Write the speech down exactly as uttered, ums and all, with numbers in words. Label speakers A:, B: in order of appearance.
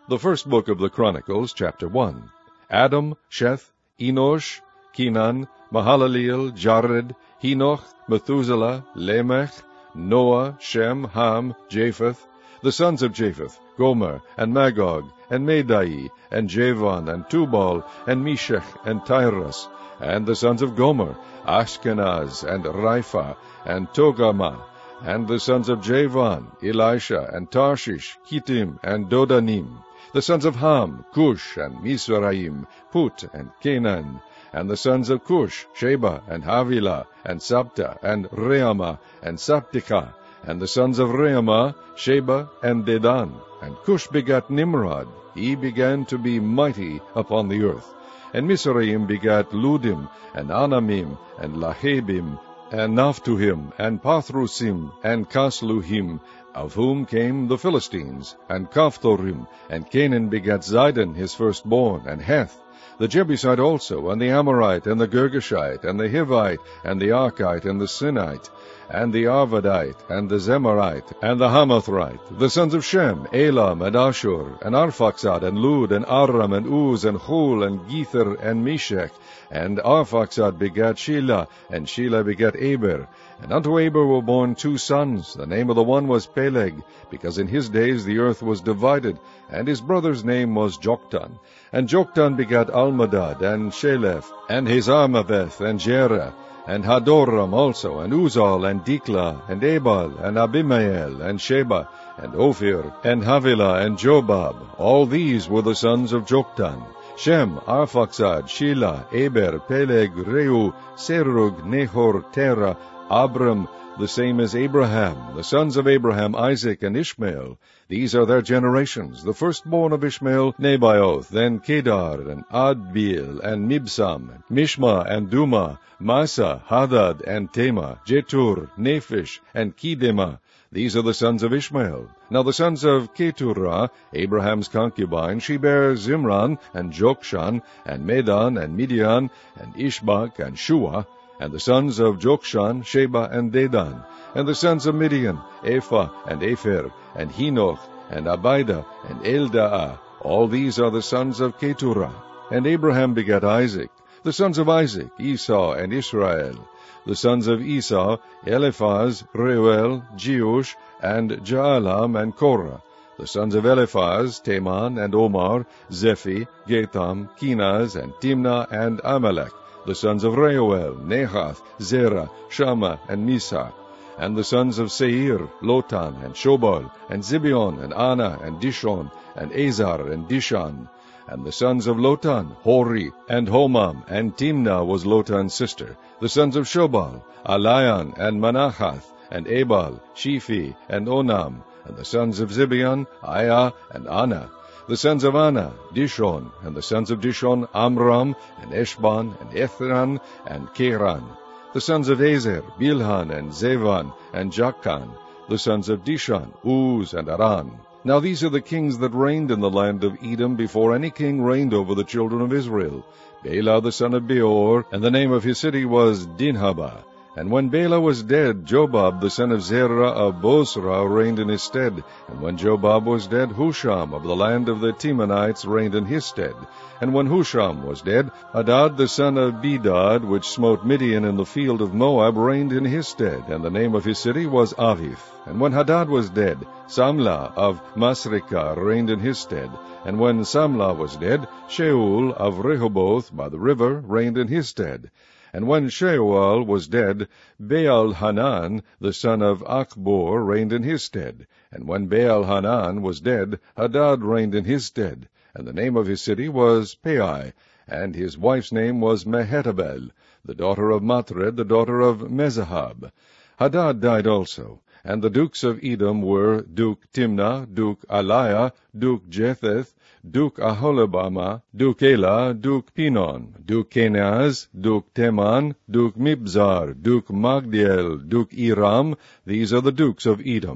A: The first book of the Chronicles, chapter one. Adam, Sheth, Enosh, Kenan, Mahalaleel, Jared, Henoch, Methuselah, Lamech, Noah, Shem, Ham, Japheth, the sons of Japheth, Gomer, and Magog, and Madai, and Javan, and Tubal, and Meshech, and Tyrus, and the sons of Gomer, Ashkenaz, and Ripha, and Togarmah, and the sons of Javan, Elisha, and Tarshish, Kittim, and Dodanim, the sons of Ham, Cush, and Mizraim, Put, and Canaan, and the sons of Cush, Sheba, and Havilah, and Sabta, and Reamah, and Sabtikah, and the sons of Reamah, Sheba, and Dedan. And Cush begat Nimrod. He began to be mighty upon the earth. And Mizraim begat Ludim, and Anamim, and Lahabim, and Naphtuhim, and Pathrusim, and Casluhim, of whom came the Philistines, and Caphtorim. And Canaan begat Zidon his firstborn, and Heth, the Jebusite also, and the Amorite, and the Girgashite, and the Hivite, and the Archite, and the Sinite, and the Arvadite, and the Zemarite, and the Hamathite, the sons of Shem, Elam, and Ashur, and Arphaxad, and Lud, and Aram, and Uz, and Hul, and Gether, and Meshech. And Arphaxad begat Shelah, and Shelah begat Eber. And unto Eber were born two sons. The name of the one was Peleg, because in his days the earth was divided, and his brother's name was Joktan. And Joktan begat Almadad, and Sheleph, and Hazarmaveth, and Jerah, and Hadoram also, and Uzal, and Diklah, and Ebal, and Abimael, and Sheba, and Ophir, and Havilah, and Jobab. All these were the sons of Joktan. Shem, Arphaxad, Shelah, Eber, Peleg, Reu, Serug, Nahor, Terah, Abram, the same as Abraham, the sons of Abraham, Isaac, and Ishmael. These are their generations. The firstborn of Ishmael, Nebaioth, then Kedar, and Adbeel, and Mibsam, Mishma, and Duma, Massa, Hadad, and Tema, Jetur, Nephish, and Kedema. These are the sons of Ishmael. Now the sons of Keturah, Abraham's concubine, she bare Zimran, and Jokshan, and Medan, and Midian, and Ishbak, and Shua. And the sons of Jokshan, Sheba, and Dedan. And the sons of Midian, Ephah, and Epher, and Henoch, and Abida, and Eldaah. All these are the sons of Keturah. And Abraham begat Isaac. The sons of Isaac, Esau, and Israel. The sons of Esau, Eliphaz, Reuel, Jeush, and Jaalam, and Korah. The sons of Eliphaz, Teman, and Omar, Zephi, Gatham, Kenaz, and Timnah, and Amalek. The sons of Reuel, Nahath, Zerah, Shammah, and Misa. And the sons of Seir, Lotan, and Shobal, and Zibeon, and Anna, and Dishon, and Azar, and Dishan. And the sons of Lotan, Hori, and Homam, and Timnah was Lotan's sister. The sons of Shobal, Alian, and Manahath, and Ebal, Shephi, and Onam. And the sons of Zibeon, Aiah, and Anna. The sons of Anna, Dishon, and the sons of Dishon, Amram, and Eshban, and Ethran, and Keran. The sons of Ezer, Bilhan, and Zevan, and Jachan. The sons of Dishan, Uz, and Aran. Now these are the kings that reigned in the land of Edom before any king reigned over the children of Israel. Bela the son of Beor, and the name of his city was Dinhabah. And when Bela was dead, Jobab the son of Zerah of Bosra reigned in his stead. And when Jobab was dead, Husham of the land of the Temanites reigned in his stead. And when Husham was dead, Hadad the son of Bedad, which smote Midian in the field of Moab, reigned in his stead. And the name of his city was Avith. And when Hadad was dead, Samlah of Masrekah reigned in his stead. And when Samlah was dead, Shaul of Rehoboth by the river reigned in his stead. And when Sheuel was dead, Baal-Hanan, the son of Achbor, reigned in his stead. And when Baal-Hanan was dead, Hadad reigned in his stead. And the name of his city was Pai, and his wife's name was Mehetabel, the daughter of Matred, the daughter of Mezahab. Hadad died also. And the dukes of Edom were Duke Timnah, Duke Aliah, Duke Jetheth, Duke Aholibamah, Duke Elah, Duke Pinon, Duke Kenaz, Duke Teman, Duke Mibzar, Duke Magdiel, Duke Iram. These are the dukes of Edom.